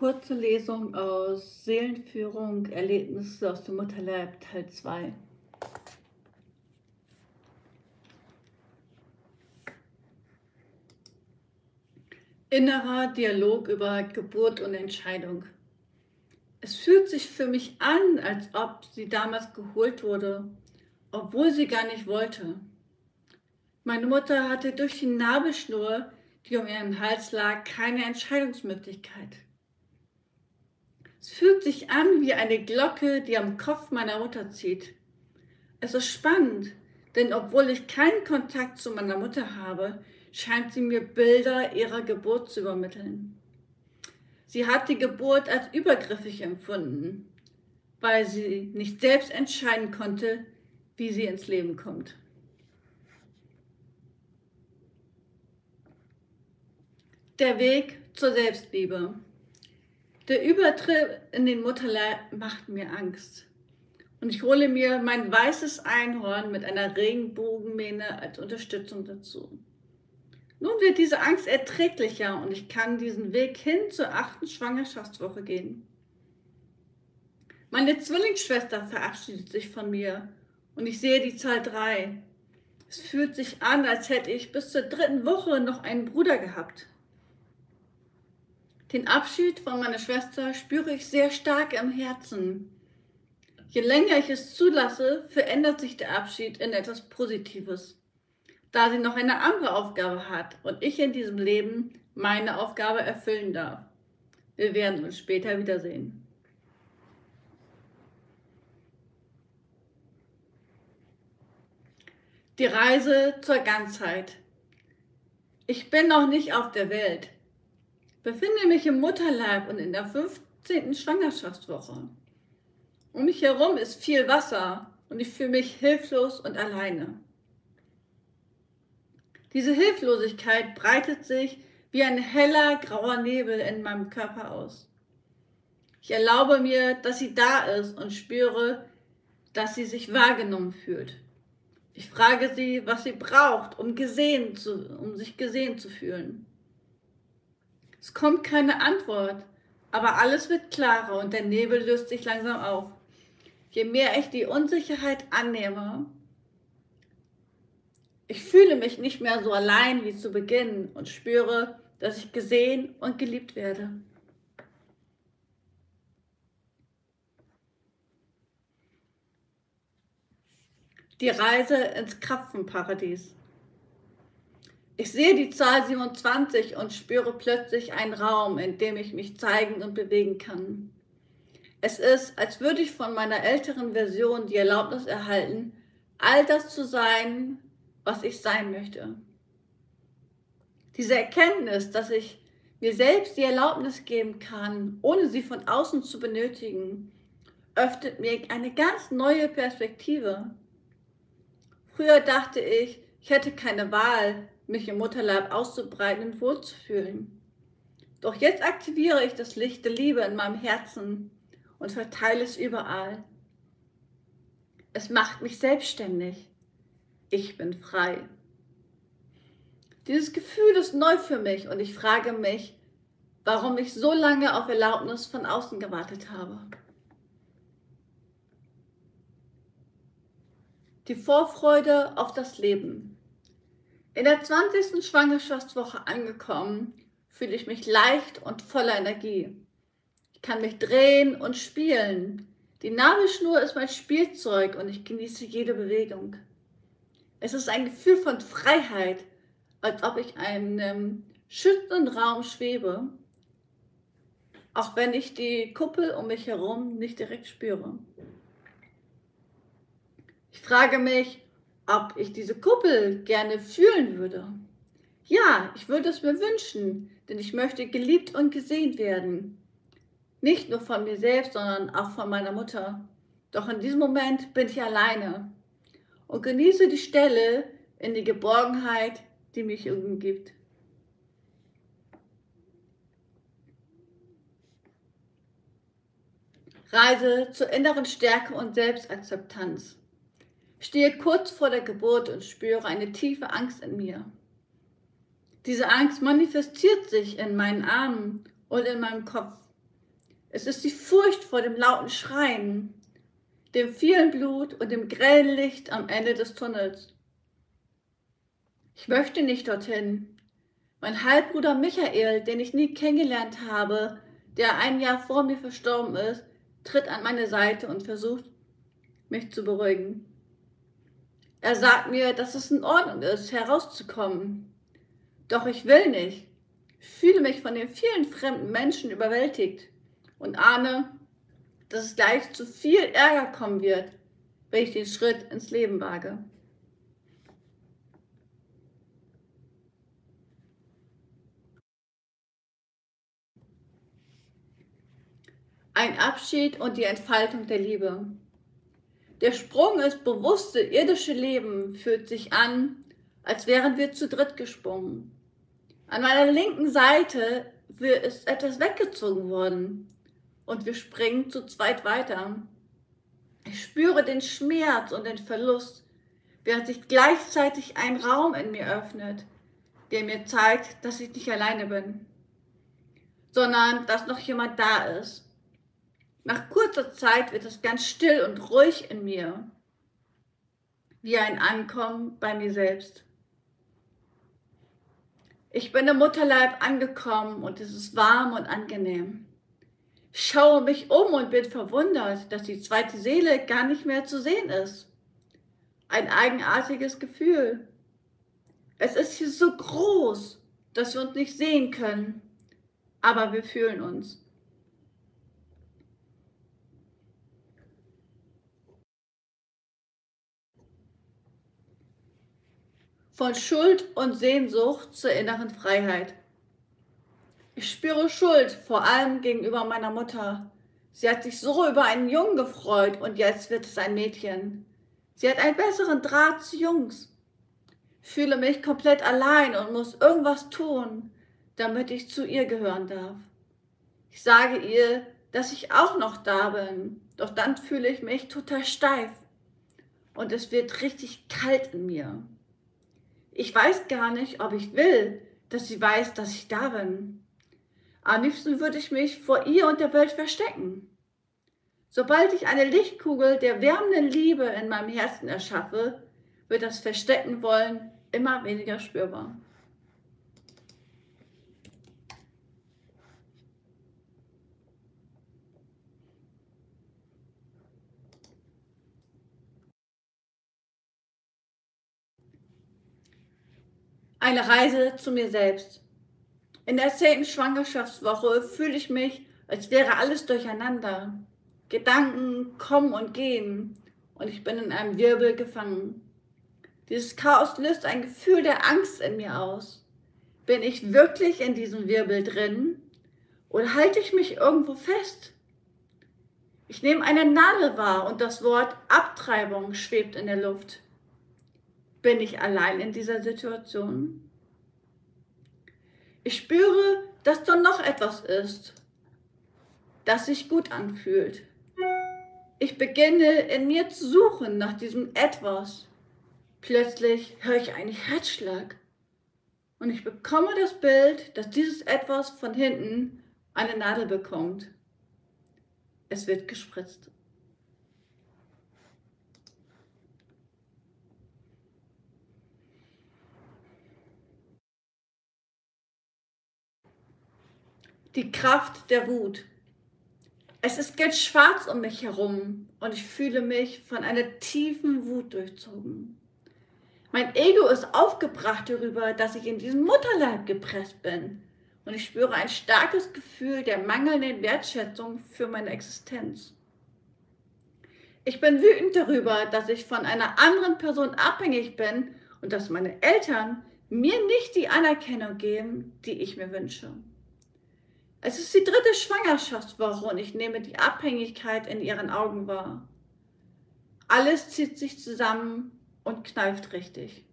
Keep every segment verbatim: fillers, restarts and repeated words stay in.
Kurze Lesung aus Seelenführung, Erlebnisse aus dem Mutterleib, Teil zwei. Innerer Dialog über Geburt und Entscheidung. Es fühlt sich für mich an, als ob sie damals geholt wurde, obwohl sie gar nicht wollte. Meine Mutter hatte durch die Nabelschnur, die um ihren Hals lag, keine Entscheidungsmöglichkeit. Es fühlt sich an wie eine Glocke, die am Kopf meiner Mutter zieht. Es ist spannend, denn obwohl ich keinen Kontakt zu meiner Mutter habe, scheint sie mir Bilder ihrer Geburt zu übermitteln. Sie hat die Geburt als übergriffig empfunden, weil sie nicht selbst entscheiden konnte, wie sie ins Leben kommt. Der Weg zur Selbstliebe. Der Übertritt in den Mutterleib macht mir Angst. Und ich hole mir mein weißes Einhorn mit einer Regenbogenmähne als Unterstützung dazu. Nun wird diese Angst erträglicher und ich kann diesen Weg hin zur achten Schwangerschaftswoche gehen. Meine Zwillingsschwester verabschiedet sich von mir und ich sehe die Zahl drei. Es fühlt sich an, als hätte ich bis zur dritten Woche noch einen Bruder gehabt. Den Abschied von meiner Schwester spüre ich sehr stark im Herzen. Je länger ich es zulasse, verändert sich der Abschied in etwas Positives, da sie noch eine andere Aufgabe hat und ich in diesem Leben meine Aufgabe erfüllen darf. Wir werden uns später wiedersehen. Die Reise zur Ganzheit. Ich bin noch nicht auf der Welt, befinde mich im Mutterleib und in der fünfzehnten Schwangerschaftswoche. Um mich herum ist viel Wasser und ich fühle mich hilflos und alleine. Diese Hilflosigkeit breitet sich wie ein heller grauer Nebel in meinem Körper aus. Ich erlaube mir, dass sie da ist und spüre, dass sie sich wahrgenommen fühlt. Ich frage sie, was sie braucht, um, gesehen zu, um sich gesehen zu fühlen. Es kommt keine Antwort, aber alles wird klarer und der Nebel löst sich langsam auf. Je mehr ich die Unsicherheit annehme, ich fühle mich nicht mehr so allein wie zu Beginn und spüre, dass ich gesehen und geliebt werde. Die Reise ins Krapfenparadies. Ich sehe die Zahl siebenundzwanzig und spüre plötzlich einen Raum, in dem ich mich zeigen und bewegen kann. Es ist, als würde ich von meiner älteren Version die Erlaubnis erhalten, all das zu sein, was ich sein möchte. Diese Erkenntnis, dass ich mir selbst die Erlaubnis geben kann, ohne sie von außen zu benötigen, öffnet mir eine ganz neue Perspektive. Früher dachte ich, ich hätte keine Wahl, mich im Mutterleib auszubreiten und wohlzufühlen. Doch jetzt aktiviere ich das Licht der Liebe in meinem Herzen und verteile es überall. Es macht mich selbstständig. Ich bin frei. Dieses Gefühl ist neu für mich und ich frage mich, warum ich so lange auf Erlaubnis von außen gewartet habe. Die Vorfreude auf das Leben. In der zwanzigsten Schwangerschaftswoche angekommen, fühle ich mich leicht und voller Energie. Ich kann mich drehen und spielen. Die Nabelschnur ist mein Spielzeug und ich genieße jede Bewegung. Es ist ein Gefühl von Freiheit, als ob ich in einem schützenden Raum schwebe, auch wenn ich die Kuppel um mich herum nicht direkt spüre. Ich frage mich, ob ich diese Kuppel gerne fühlen würde. Ja, ich würde es mir wünschen, denn ich möchte geliebt und gesehen werden. Nicht nur von mir selbst, sondern auch von meiner Mutter. Doch in diesem Moment bin ich alleine und genieße die Stelle in die Geborgenheit, die mich umgibt. Reise zur inneren Stärke und Selbstakzeptanz. Ich stehe kurz vor der Geburt und spüre eine tiefe Angst in mir. Diese Angst manifestiert sich in meinen Armen und in meinem Kopf. Es ist die Furcht vor dem lauten Schreien, dem vielen Blut und dem grellen Licht am Ende des Tunnels. Ich möchte nicht dorthin. Mein Halbbruder Michael, den ich nie kennengelernt habe, der ein Jahr vor mir verstorben ist, tritt an meine Seite und versucht, mich zu beruhigen. Er sagt mir, dass es in Ordnung ist, herauszukommen. Doch ich will nicht. Ich fühle mich von den vielen fremden Menschen überwältigt und ahne, dass es gleich zu viel Ärger kommen wird, wenn ich den Schritt ins Leben wage. Ein Abschied und die Entfaltung der Liebe. Der Sprung ins bewusste irdische Leben fühlt sich an, als wären wir zu dritt gesprungen. An meiner linken Seite ist etwas weggezogen worden und wir springen zu zweit weiter. Ich spüre den Schmerz und den Verlust, während sich gleichzeitig ein Raum in mir öffnet, der mir zeigt, dass ich nicht alleine bin, sondern dass noch jemand da ist. Nach kurzer Zeit wird es ganz still und ruhig in mir, wie ein Ankommen bei mir selbst. Ich bin im Mutterleib angekommen und es ist warm und angenehm. Ich schaue mich um und bin verwundert, dass die zweite Seele gar nicht mehr zu sehen ist. Ein eigenartiges Gefühl. Es ist hier so groß, dass wir uns nicht sehen können, aber wir fühlen uns. Von Schuld und Sehnsucht zur inneren Freiheit. Ich spüre Schuld, vor allem gegenüber meiner Mutter. Sie hat sich so über einen Jungen gefreut und jetzt wird es ein Mädchen. Sie hat einen besseren Draht zu Jungs. Ich fühle mich komplett allein und muss irgendwas tun, damit ich zu ihr gehören darf. Ich sage ihr, dass ich auch noch da bin, doch dann fühle ich mich total steif und es wird richtig kalt in mir. Ich weiß gar nicht, ob ich will, dass sie weiß, dass ich da bin. Am liebsten würde ich mich vor ihr und der Welt verstecken. Sobald ich eine Lichtkugel der wärmenden Liebe in meinem Herzen erschaffe, wird das Verstecken wollen immer weniger spürbar. Eine Reise zu mir selbst. In der zehnten Schwangerschaftswoche fühle ich mich, als wäre alles durcheinander. Gedanken kommen und gehen und ich bin in einem Wirbel gefangen. Dieses Chaos löst ein Gefühl der Angst in mir aus. Bin ich wirklich in diesem Wirbel drin oder halte ich mich irgendwo fest? Ich nehme eine Nadel wahr und das Wort Abtreibung schwebt in der Luft. Bin ich allein in dieser Situation? Ich spüre, dass da noch etwas ist, das sich gut anfühlt. Ich beginne in mir zu suchen nach diesem Etwas. Plötzlich höre ich einen Herzschlag und ich bekomme das Bild, dass dieses Etwas von hinten eine Nadel bekommt. Es wird gespritzt. Die Kraft der Wut. Es ist ganz schwarz um mich herum und ich fühle mich von einer tiefen Wut durchzogen. Mein Ego ist aufgebracht darüber, dass ich in diesen Mutterleib gepresst bin und ich spüre ein starkes Gefühl der mangelnden Wertschätzung für meine Existenz. Ich bin wütend darüber, dass ich von einer anderen Person abhängig bin und dass meine Eltern mir nicht die Anerkennung geben, die ich mir wünsche. Es ist die dritte Schwangerschaftswoche und ich nehme die Abhängigkeit in ihren Augen wahr. Alles zieht sich zusammen und kneift richtig.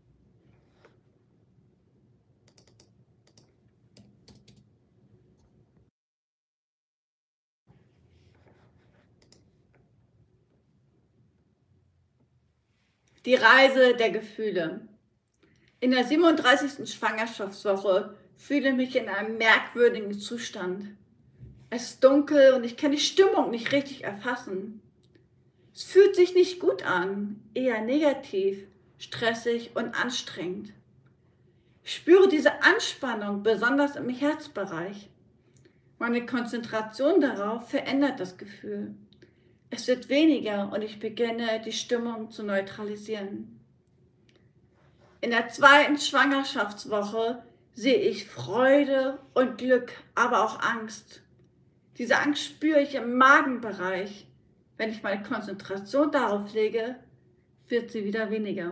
Die Reise der Gefühle. In der siebenunddreißigsten Schwangerschaftswoche fühle ich mich in einem merkwürdigen Zustand. Es ist dunkel und ich kann die Stimmung nicht richtig erfassen. Es fühlt sich nicht gut an, eher negativ, stressig und anstrengend. Ich spüre diese Anspannung besonders im Herzbereich. Meine Konzentration darauf verändert das Gefühl. Es wird weniger und ich beginne, die Stimmung zu neutralisieren. In der zweiten Schwangerschaftswoche sehe ich Freude und Glück, aber auch Angst. Diese Angst spüre ich im Magenbereich. Wenn ich meine Konzentration darauf lege, wird sie wieder weniger.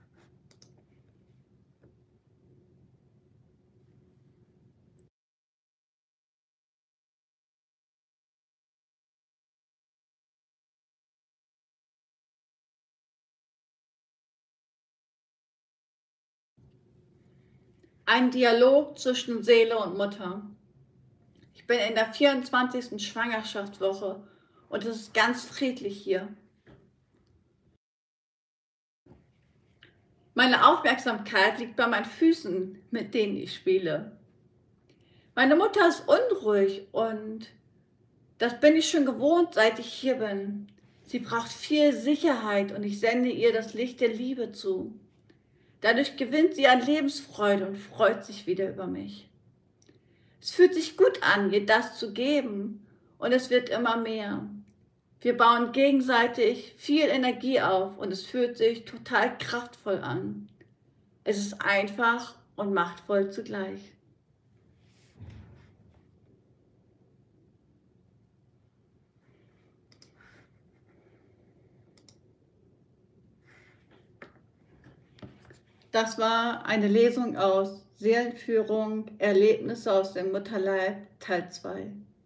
Ein Dialog zwischen Seele und Mutter. Ich bin in der vierundzwanzigsten Schwangerschaftswoche und es ist ganz friedlich hier. Meine Aufmerksamkeit liegt bei meinen Füßen, mit denen ich spiele. Meine Mutter ist unruhig und das bin ich schon gewohnt, seit ich hier bin. Sie braucht viel Sicherheit und ich sende ihr das Licht der Liebe zu. Dadurch gewinnt sie an Lebensfreude und freut sich wieder über mich. Es fühlt sich gut an, ihr das zu geben und es wird immer mehr. Wir bauen gegenseitig viel Energie auf und es fühlt sich total kraftvoll an. Es ist einfach und machtvoll zugleich. Das war eine Lesung aus Seelenführung, Erlebnisse aus dem Mutterleib, Teil zwei.